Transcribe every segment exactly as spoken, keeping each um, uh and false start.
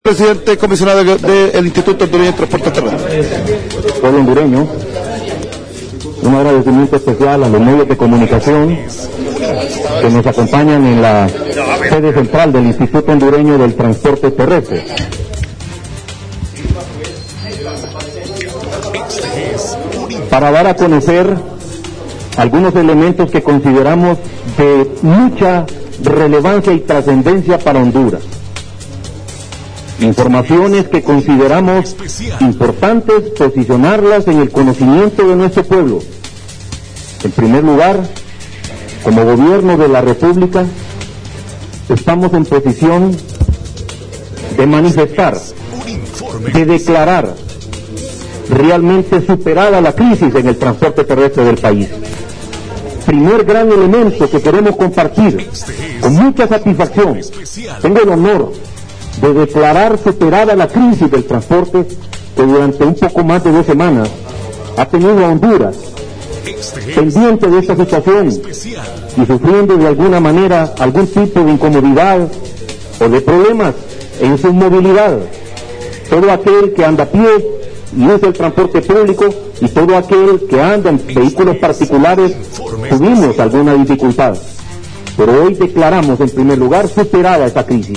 Presidente comisionado del de, de Instituto Hondureño de Transporte Terrestre. Pueblo hondureño, un agradecimiento especial a los medios de comunicación que nos acompañan en la sede central del Instituto Hondureño del Transporte Terrestre. Para dar a conocer algunos elementos que consideramos de mucha relevancia y trascendencia para Honduras. Informaciones que consideramos importantes posicionarlas en el conocimiento de nuestro pueblo. En primer lugar, como gobierno de la República, estamos en posición de manifestar, de declarar realmente superada la crisis en el transporte terrestre del país. Primer gran elemento que queremos compartir con mucha satisfacción. Tengo el honor de declarar superada la crisis del transporte que durante un poco más de dos semanas ha tenido a Honduras pendiente de esta situación y sufriendo de alguna manera algún tipo de incomodidad o de problemas en su movilidad. Todo aquel que anda a pie y usa el transporte público y todo aquel que anda en vehículos particulares tuvimos alguna dificultad, pero hoy declaramos en primer lugar superada esta crisis.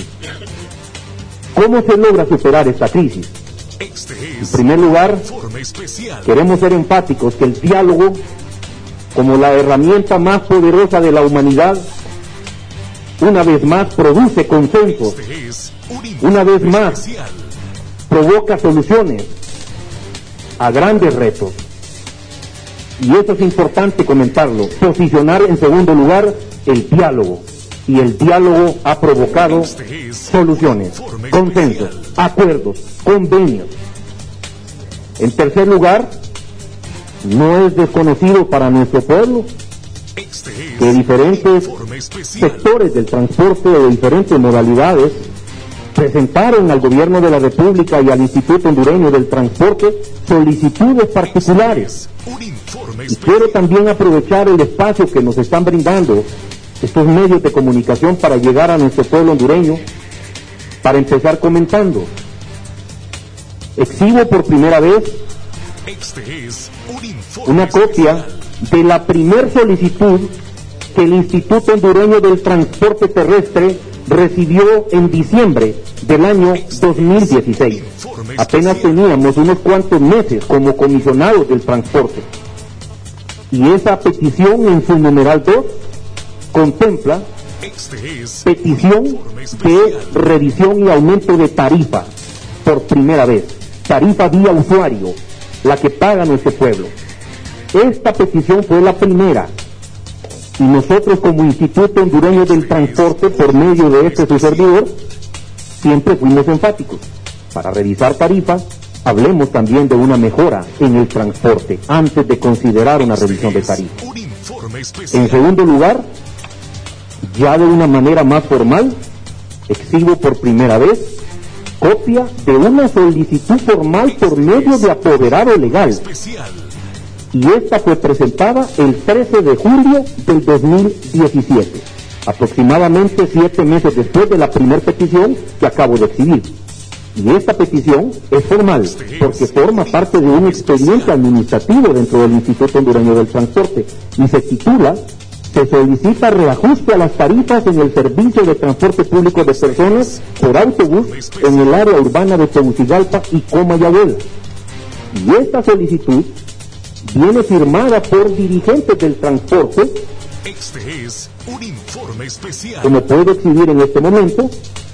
¿Cómo se logra superar esta crisis? En primer lugar, queremos ser enfáticos que el diálogo, como la herramienta más poderosa de la humanidad, una vez más produce consenso, una vez más provoca soluciones a grandes retos. Y eso es importante comentarlo, posicionar en segundo lugar el diálogo. Y el diálogo ha provocado soluciones, consensos, acuerdos, convenios. En tercer lugar, no es desconocido para nuestro pueblo que diferentes sectores del transporte de diferentes modalidades presentaron al Gobierno de la República y al Instituto Hondureño del Transporte solicitudes particulares. Y quiero también aprovechar el espacio que nos están brindando estos medios de comunicación para llegar a nuestro pueblo hondureño, para empezar comentando. Exhibo por primera vez una copia de la primer solicitud que el Instituto Hondureño del Transporte Terrestre recibió en diciembre del año dos mil dieciséis. Apenas teníamos unos cuantos meses como comisionados del transporte. Y esa petición en su numeral dos contempla petición de revisión y aumento de tarifa por primera vez, tarifa vía usuario, la que paga nuestro pueblo. Esta petición fue la primera y nosotros como Instituto Hondureño del Transporte, por medio de este su servidor, siempre fuimos enfáticos. Para revisar tarifas, hablemos también de una mejora en el transporte antes de considerar una revisión de tarifa. En segundo lugar, ya de una manera más formal, exhibo por primera vez copia de una solicitud formal por medio de apoderado legal. Y esta fue presentada el trece de julio del dos mil diecisiete, aproximadamente siete meses después de la primera petición que acabo de exhibir. Y esta petición es formal porque forma parte de un expediente administrativo dentro del Instituto Hondureño del Transporte y se titula: se solicita reajuste a las tarifas en el servicio de transporte público de personas por autobús en el área urbana de Tegucigalpa y Comayagüela. Y esta solicitud viene firmada por dirigentes del transporte. Este es un informe especial. Como puedo exhibir en este momento,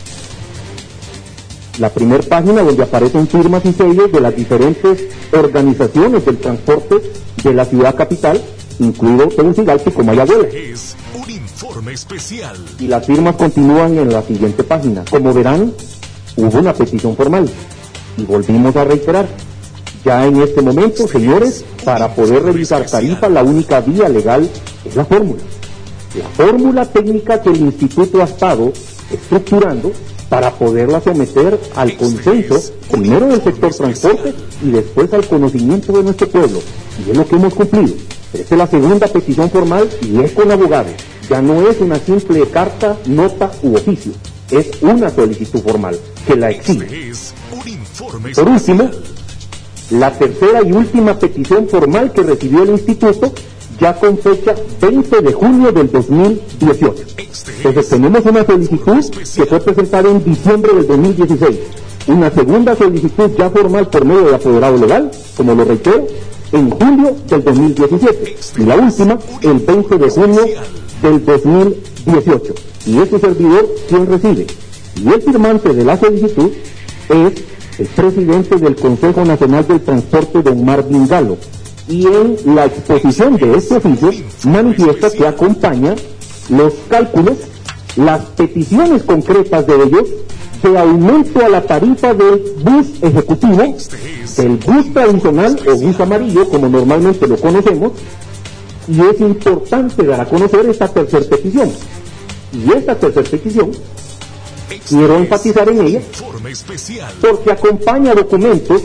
la primera página donde aparecen firmas y sellos de las diferentes organizaciones del transporte de la ciudad capital, incluido Tegucigalpa y Comayagüela. Es un informe especial. Y las firmas continúan en la siguiente página. Como verán, hubo una petición formal y volvimos a reiterar. Ya en este momento, señores, para poder revisar tarifa, la única vía legal es la fórmula. La fórmula técnica que el Instituto ha estado estructurando para poderla someter al consenso, primero del sector transporte y después al conocimiento de nuestro pueblo. Y es lo que hemos cumplido. Esta es la segunda petición formal y es con abogados. Ya no es una simple carta, nota u oficio. Es una solicitud formal. que la exige. Este es un informe Por último, especial. la tercera y última petición formal que recibió el instituto, ya con fecha veinte de junio del dos mil dieciocho. Este Entonces es tenemos una solicitud que fue presentada en diciembre del dos mil dieciséis, una segunda solicitud ya formal por medio de apoderado legal, como lo reitero, en julio del dos mil diecisiete, y la última el veinte de junio del dos mil dieciocho. Y este servidor, quien recibe, y el firmante de la solicitud es el presidente del Consejo Nacional del Transporte, don Marvin Galo, y en la exposición de este oficio manifiesta que acompaña los cálculos, las peticiones concretas de ellos de aumento a la tarifa del bus ejecutivo, del bus tradicional o bus amarillo, como normalmente lo conocemos, y es importante dar a conocer esta tercera petición. Y esta tercera petición, quiero enfatizar en ella, Informe especial. porque acompaña documentos,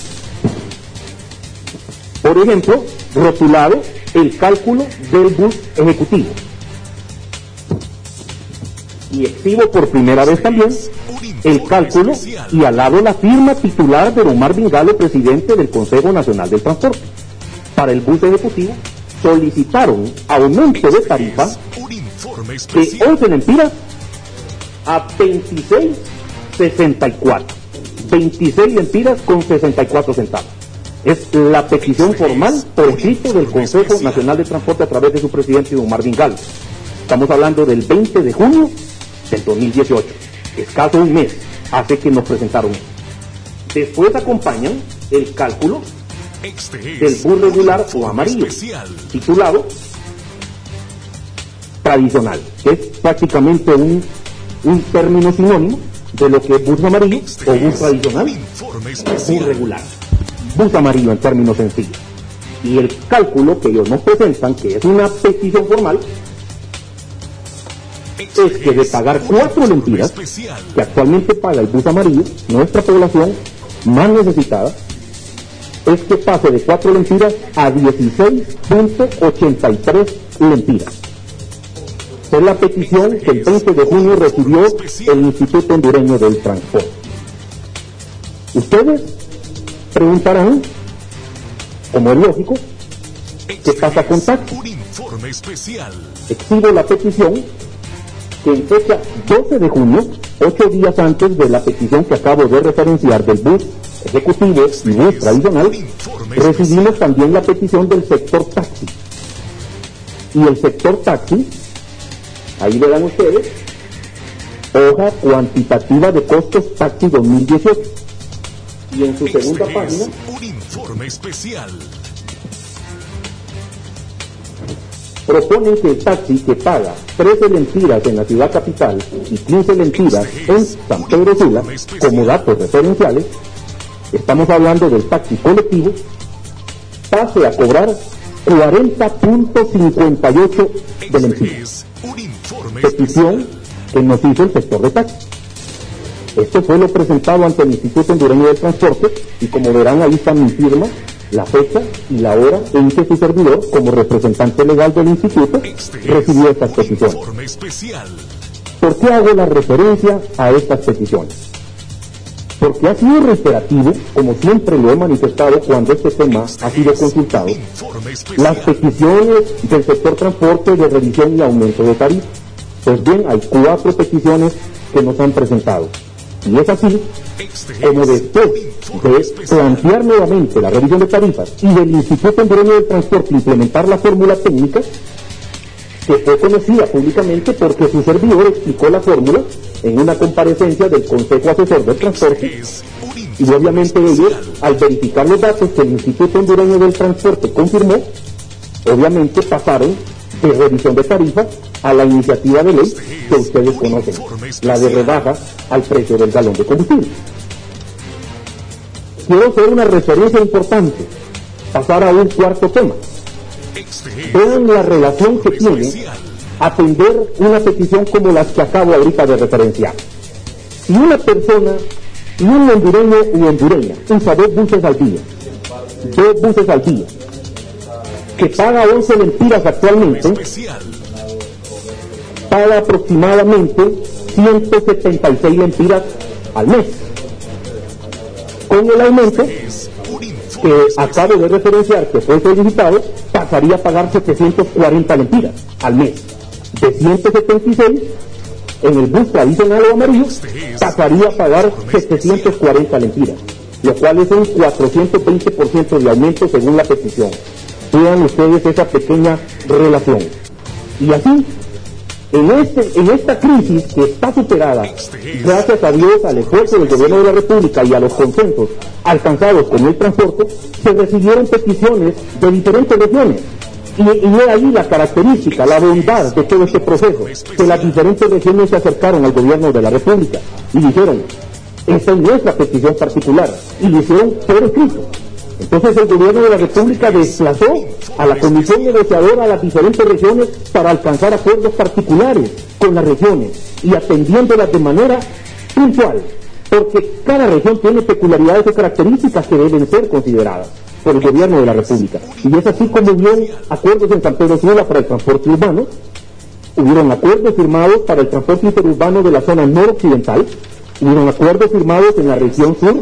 por ejemplo, rotulado el cálculo del bus ejecutivo. Y exhibo por primera vez también el cálculo y al lado la firma titular de don Marvin Galo, presidente del Consejo Nacional del Transporte. Para el bus ejecutivo solicitaron aumento de tarifa Un informe de especial. once lempiras a veintiséis sesenta y cuatro. veintiséis lempiras con sesenta y cuatro centavos. Es la petición formal por escrito del Consejo Nacional de Transporte a través de su presidente, don Marvin Galo. Estamos hablando del veinte de junio del dos mil dieciocho. Escaso un mes hace que nos presentaron. Después acompañan el cálculo Este del es bus regular un o informe amarillo, especial. titulado tradicional, que es prácticamente un, un término sinónimo de lo que es bus amarillo Este o bus es tradicional, un informe bus especial. regular, bus amarillo en términos sencillos. Y el cálculo que ellos nos presentan, que es una petición formal, Este es que de pagar un cuatro informe lempiras, especial. que actualmente paga el bus amarillo, nuestra población más necesitada, es que pase de cuatro lempiras a dieciséis punto ochenta y tres lempiras. Es la petición que el veinte de junio recibió el Instituto Hondureño del Transporte. Ustedes preguntarán, como es lógico, ¿qué pasa con taxi? Un informe especial. Exhibo la petición que en fecha doce de junio, ocho días antes de la petición que acabo de referenciar del bus ejecutivo y bus tradicional, recibimos también la petición del sector taxi. Y el sector taxi, ahí verán ustedes, hoja cuantitativa de costos taxi dos mil dieciocho. Y en su segunda Este página es un informe especial. proponen que el taxi que paga trece lempiras en la ciudad capital y quince lempiras en San Pedro Sula, como datos referenciales, estamos hablando del taxi colectivo, pase a cobrar cuarenta punto cincuenta y ocho de lempiras. Este es un informe Petición especial. que nos hizo el sector de taxi. Esto fue lo presentado ante el Instituto Hondureño del Transporte y como verán ahí está mi firma, la fecha y la hora en que su servidor, como representante legal del instituto, Este recibió es estas un peticiones. informe especial. ¿Por qué hago la referencia a estas peticiones? Porque ha sido reiterativo, como siempre lo he manifestado cuando este tema ha sido consultado, Informe las especial. peticiones del sector transporte de revisión y aumento de tarifa. Pues bien, hay cuatro peticiones que nos han presentado. Y es así Este como es después un informe de especial. plantear nuevamente la revisión de tarifas y del Instituto Hondureño del Transporte implementar la fórmula técnica, que fue conocida públicamente porque su servidor explicó la fórmula en una comparecencia del Consejo Asesor del Transporte, Este es un y informe obviamente ellos, especial. al verificar los datos que el Instituto Hondureño del Transporte confirmó, obviamente pasaron de revisión de tarifas a la iniciativa de ley que ustedes conocen, la de rebaja al precio del galón de combustible. Quiero hacer una referencia importante, pasar a un cuarto tema. Este es Vean la relación que un tiene especial. atender una petición como las que acabo ahorita de referenciar. Si una persona, y un hondureño y hondureña, usa dos buses al día, dos buses al día, que paga once lempiras actualmente, Especial. paga aproximadamente ciento setenta y seis lempiras al mes. Con el aumento que acabo de referenciar, que fue solicitado, pasaría a pagar setecientos cuarenta lempiras al mes. De ciento setenta y seis, en el bus tradicional o amarillo, pasaría a pagar setecientos cuarenta lempiras, lo cual es un cuatrocientos veinte por ciento de aumento según la petición. Vean ustedes esa pequeña relación. Y así, en, este, en esta crisis que está superada, gracias a Dios, al esfuerzo del gobierno de la República y a los consensos alcanzados con el transporte, se recibieron peticiones de diferentes regiones. Y, y es ahí la característica, la bondad de todo este proceso, que las diferentes regiones se acercaron al gobierno de la República y dijeron, esta es nuestra petición particular, y lo hicieron por escrito. Entonces el gobierno de la República desplazó a la comisión negociadora a las diferentes regiones para alcanzar acuerdos particulares con las regiones y atendiéndolas de manera puntual, porque cada región tiene peculiaridades y características que deben ser consideradas por el gobierno de la República. Y es así como hubieron acuerdos en San Pedro Sula para el transporte urbano, hubieron acuerdos firmados para el transporte interurbano de la zona noroccidental, hubieron acuerdos firmados en la región sur,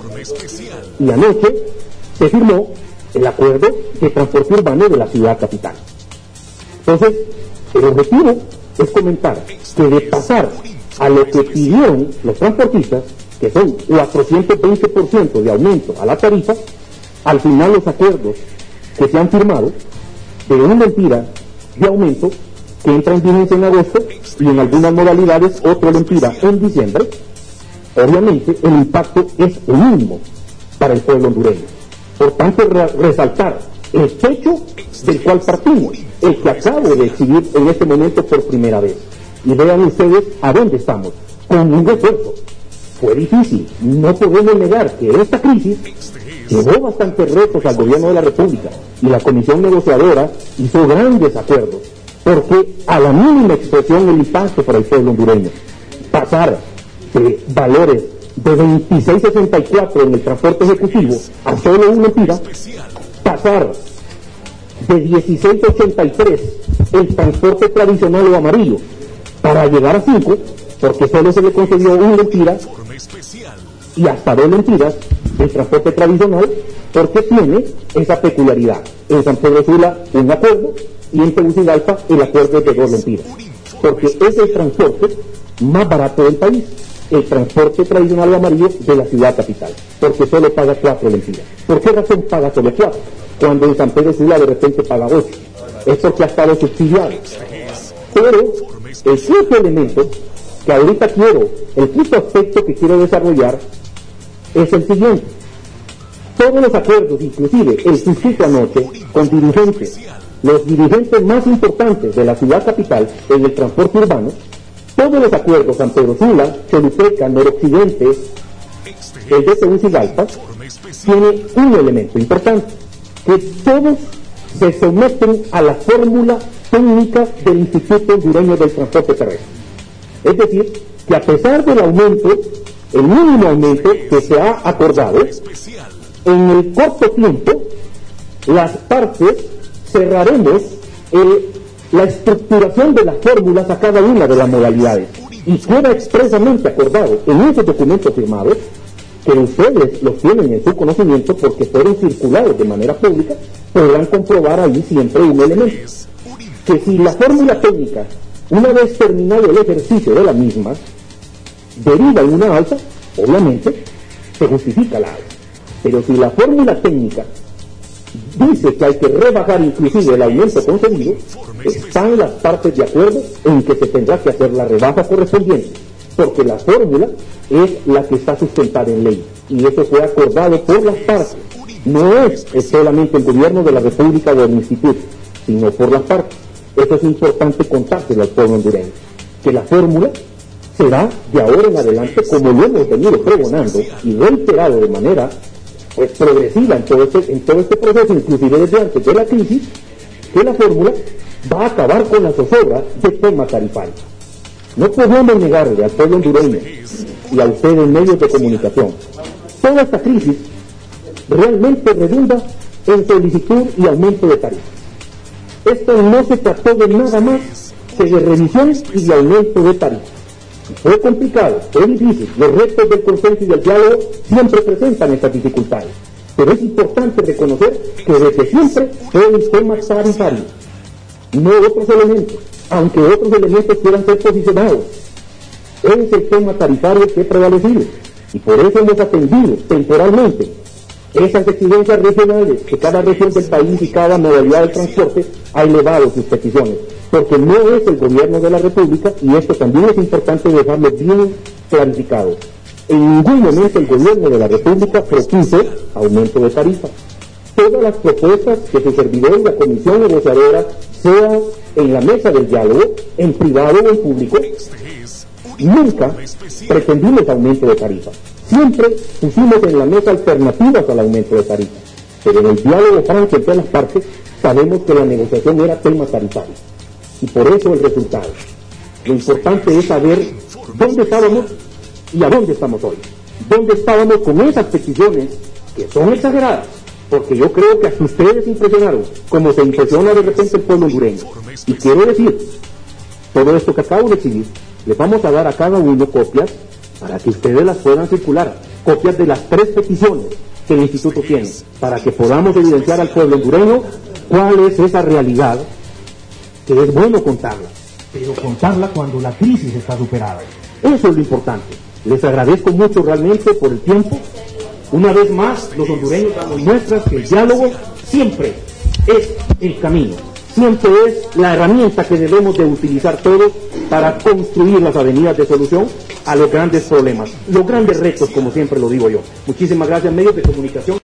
y anoche se firmó el acuerdo de transporte urbano de la ciudad capital. Entonces, el objetivo es comentar que de pasar a lo que pidieron los transportistas, que son cuatrocientos veinte por ciento de aumento a la tarifa, al final los acuerdos que se han firmado de una mentira de aumento que entra en vigencia en agosto y en algunas modalidades otra mentira en diciembre, obviamente el impacto es mínimo para el pueblo hondureño. Por tanto, re resaltar el techo del cual partimos, el que acabo de exhibir en este momento por primera vez. Y vean ustedes a dónde estamos, con un esfuerzo. Fue difícil, no podemos negar que esta crisis llevó bastantes retos al gobierno de la República y la comisión negociadora hizo grandes acuerdos, porque a la mínima expresión el impacto para el pueblo hondureño, pasar de valores de veintiséis sesenta y cuatro en el transporte ejecutivo a solo una mentira, pasar de dieciséis ochenta y tres el transporte tradicional o amarillo para llegar a cinco, porque solo se le concedió una mentira y hasta dos mentiras del transporte tradicional, porque tiene esa peculiaridad. En San Pedro Sula un acuerdo y en Tegucigalpa el acuerdo de dos mentiras, porque es el transporte más barato del país, el transporte tradicional amarillo de la ciudad capital, porque solo paga cuatro mentiras. ¿Por qué razón paga solo cuatro? Cuando en San Pedro Sula de repente paga ocho. Es porque ha estado subsidiado. Pero el quinto elemento que ahorita quiero, el quinto aspecto que quiero desarrollar es el siguiente. Todos los acuerdos, inclusive el suscrito anoche con dirigentes, los dirigentes más importantes de la ciudad capital en el transporte urbano, todos los acuerdos, San Pedro Sula, Choluteca, Noroccidente, el de Tegucigalpa, tiene un elemento importante, que todos se someten a la fórmula técnica del Instituto Hondureño del Transporte Terrestre. Es decir, que a pesar del aumento, el mínimo aumento que se ha acordado, en el corto tiempo, las partes cerraremos el la estructuración de las fórmulas a cada una de las modalidades, y queda expresamente acordado en esos documentos firmados, que ustedes los tienen en su conocimiento porque fueron circulados de manera pública, podrán comprobar ahí siempre un elemento, que si la fórmula técnica, una vez terminado el ejercicio de la misma, deriva en una alza, obviamente se justifica la alza, pero si la fórmula técnica dice que hay que rebajar inclusive el aumento concedido, están las partes de acuerdo en que se tendrá que hacer la rebaja correspondiente, porque la fórmula es la que está sustentada en ley, y eso fue acordado por las partes. No es, es solamente el gobierno de la República o el Instituto, sino por las partes. Eso es importante contárselo al pueblo hondureño, que la fórmula será de ahora en adelante, como lo hemos venido pregonando y reiterado de manera pues progresiva en todo, este, en todo este proceso, inclusive desde antes de la crisis, que la fórmula va a acabar con la zozobra de tema tarifario. No podemos negarle al pueblo hondureño y a ustedes en medios de comunicación, toda esta crisis realmente redunda en solicitud y aumento de tarifas. Esto no se trató de nada más que de revisión y de aumento de tarifas. Fue complicado, fue difícil. Los retos del consenso y del diálogo siempre presentan estas dificultades. Pero es importante reconocer que desde siempre fue el tema tarifario, no otros elementos, aunque otros elementos quieran ser posicionados. Es el tema tarifario que ha prevalecido, y por eso hemos atendido temporalmente esas exigencias regionales que cada región del país y cada modalidad de transporte ha elevado sus peticiones, porque no es el gobierno de la República, y esto también es importante dejarlo bien clarificado. En ningún momento el gobierno de la República propuso aumento de tarifa. Todas las propuestas que su servidor y la comisión negociadora, sea en la mesa del diálogo, en privado o en público, nunca pretendimos aumento de tarifa. Siempre pusimos en la mesa alternativas al aumento de tarifa. Pero en el diálogo franco entre las partes sabemos que la negociación era tema tarifario. Y por eso el resultado. Lo importante es saber dónde estábamos y a dónde estamos hoy. ¿Dónde estábamos con esas peticiones que son exageradas? Porque yo creo que hasta ustedes se impresionaron, como se impresiona de repente el pueblo hondureño. Y quiero decir, todo esto que acabo de decir, les vamos a dar a cada uno copias para que ustedes las puedan circular, copias de las tres peticiones que el Instituto tiene, para que podamos evidenciar al pueblo hondureño cuál es esa realidad, que es bueno contarla, pero contarla cuando la crisis está superada. Eso es lo importante. Les agradezco mucho realmente por el tiempo. Una vez más, los hondureños damos muestras que el diálogo siempre es el camino, siempre es la herramienta que debemos de utilizar todos para construir las avenidas de solución a los grandes problemas, los grandes retos, como siempre lo digo yo. Muchísimas gracias, medios de comunicación.